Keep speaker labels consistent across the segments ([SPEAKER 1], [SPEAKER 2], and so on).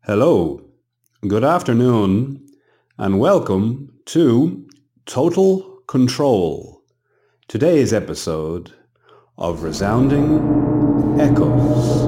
[SPEAKER 1] Hello, good afternoon, and welcome to Total Control, today's episode of Resounding Echoes.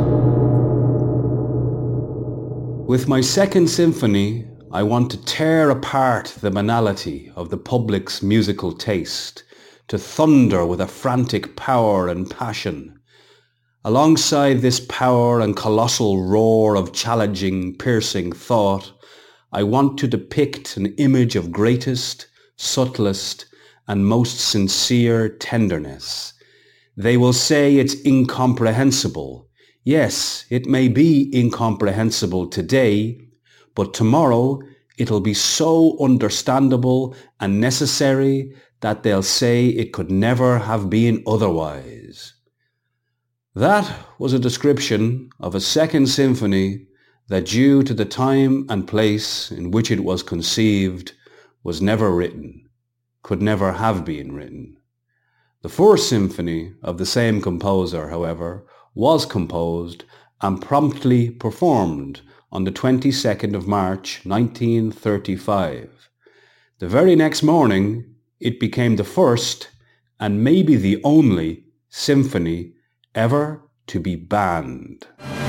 [SPEAKER 1] With my second symphony, I want to tear apart the banality of the public's musical taste, to thunder with a frantic power and passion. Alongside this power and colossal roar of challenging, piercing thought, I want to depict an image of greatest, subtlest, and most sincere tenderness. They will say it's incomprehensible. Yes, it may be incomprehensible today, but tomorrow it'll be so understandable and necessary that they'll say it could never have been otherwise. That was a description of a second symphony that, due to the time and place in which it was conceived, was never written, could never have been written. The first symphony of the same composer, however, was composed and promptly performed on the 22nd of March 1935. The very next morning, it became the first, and maybe the only, symphony ever to be banned.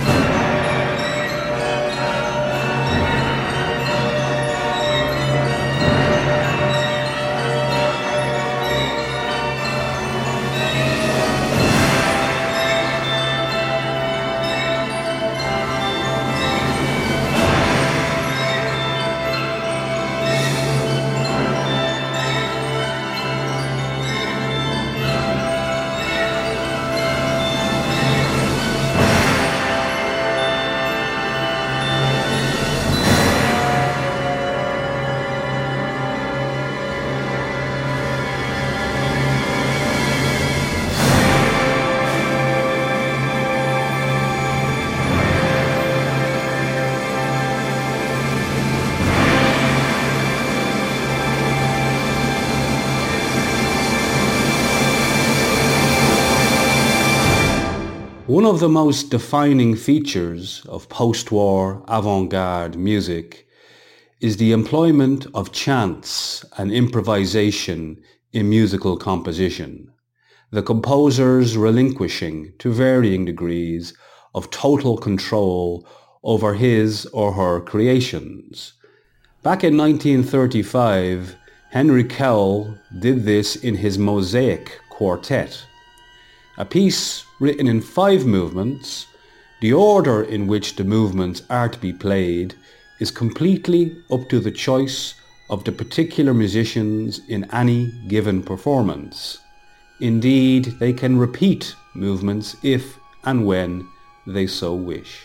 [SPEAKER 1] One of the most defining features of post-war avant-garde music is the employment of chance and improvisation in musical composition, the composers relinquishing, to varying degrees, of total control over his or her creations. Back in 1935, Henry Cowell did this in his Mosaic Quartet, a piece written in 5 movements. The order in which the movements are to be played is completely up to the choice of the particular musicians in any given performance. Indeed, they can repeat movements if and when they so wish.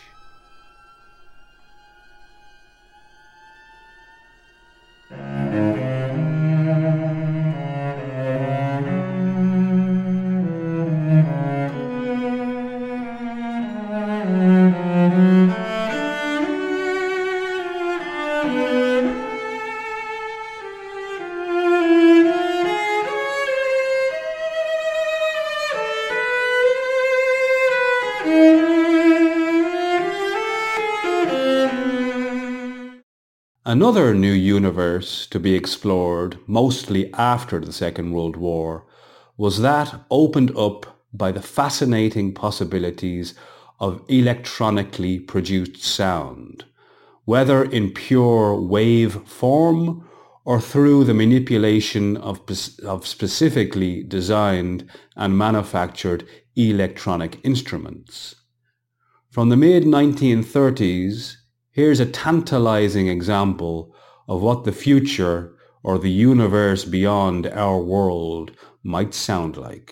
[SPEAKER 1] Another new universe to be explored, mostly after the Second World War, was that opened up by the fascinating possibilities of electronically produced sound, whether in pure wave form or through the manipulation of specifically designed and manufactured electronic instruments. From the mid-1930s, here's a tantalizing example of what the future or the universe beyond our world might sound like.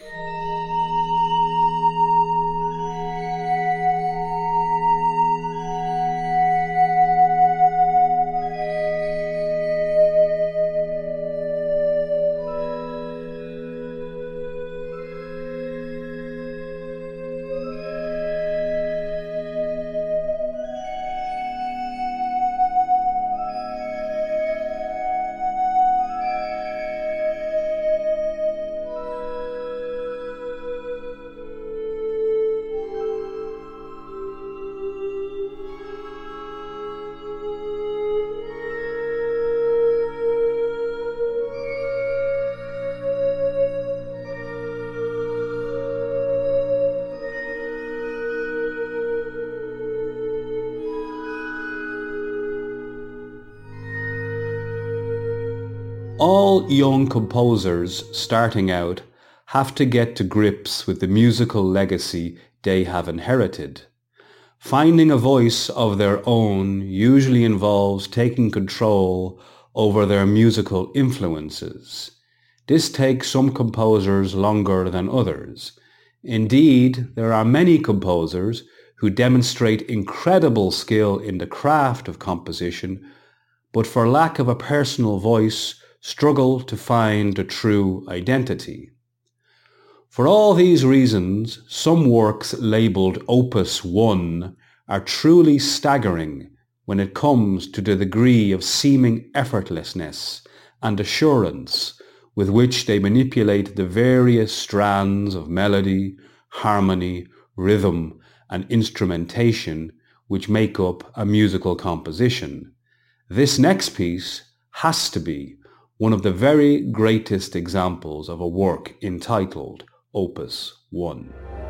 [SPEAKER 1] All young composers starting out have to get to grips with the musical legacy they have inherited. Finding a voice of their own usually involves taking control over their musical influences. This takes some composers longer than others. Indeed, there are many composers who demonstrate incredible skill in the craft of composition, but for lack of a personal voice, struggle to find a true identity. For all these reasons, some works labelled Opus 1 are truly staggering when it comes to the degree of seeming effortlessness and assurance with which they manipulate the various strands of melody, harmony, rhythm, and instrumentation which make up a musical composition. This next piece has to be one of the very greatest examples of a work entitled Opus 1.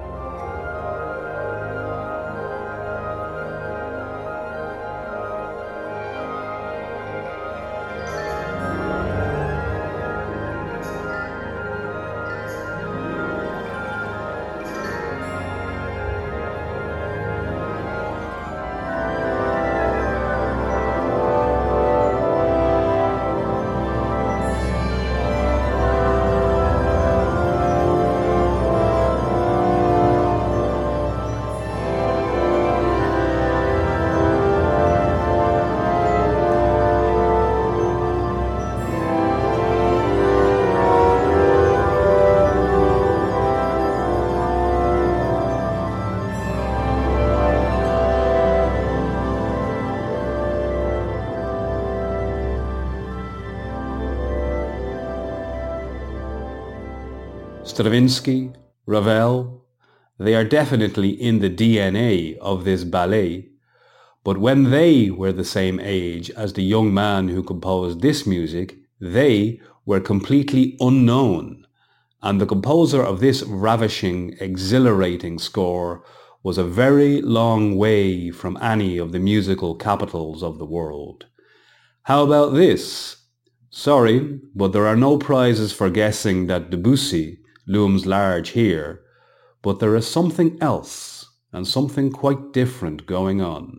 [SPEAKER 1] Stravinsky, Ravel, they are definitely in the DNA of this ballet, but when they were the same age as the young man who composed this music, they were completely unknown, and the composer of this ravishing, exhilarating score was a very long way from any of the musical capitals of the world. How about this? Sorry, but there are no prizes for guessing that Debussy looms large here, but there is something else and something quite different going on.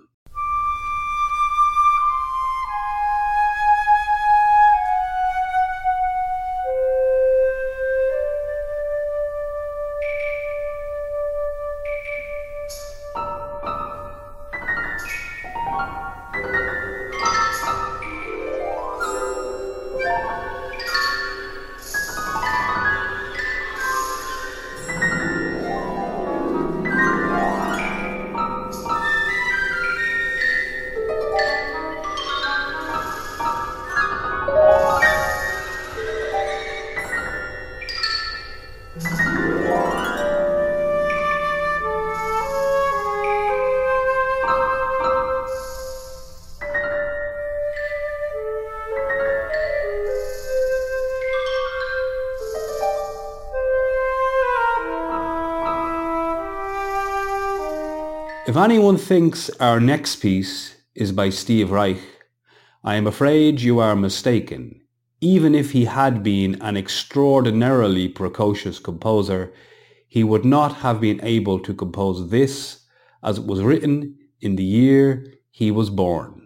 [SPEAKER 1] If anyone thinks our next piece is by Steve Reich, I am afraid you are mistaken. Even if he had been an extraordinarily precocious composer, he would not have been able to compose this as it was written in the year he was born.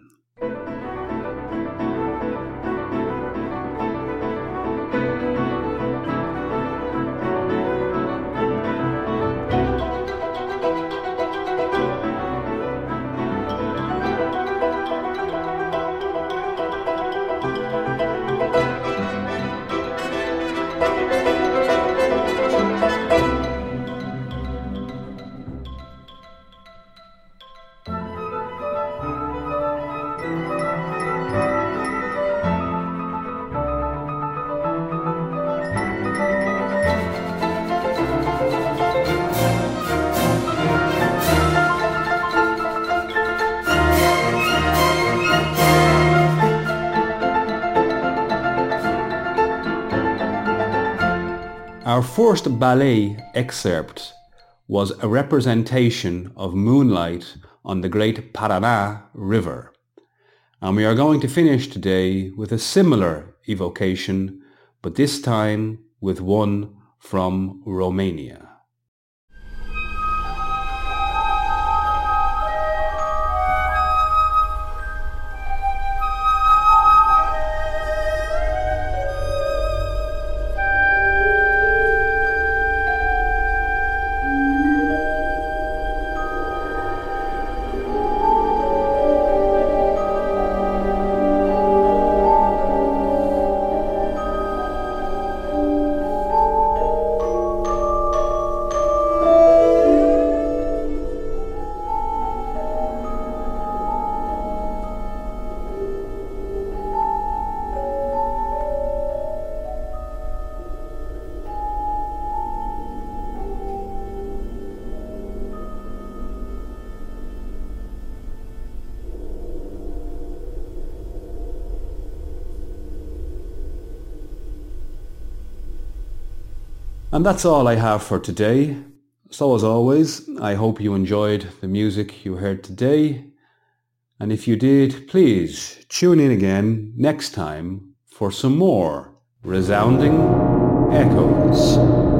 [SPEAKER 1] Our first ballet excerpt was a representation of Moonlight on the great Paraná River, and we are going to finish today with a similar evocation, but this time with one from Romania. And that's all I have for today. So as always, I hope you enjoyed the music you heard today. And if you did, please tune in again next time for some more resounding echoes.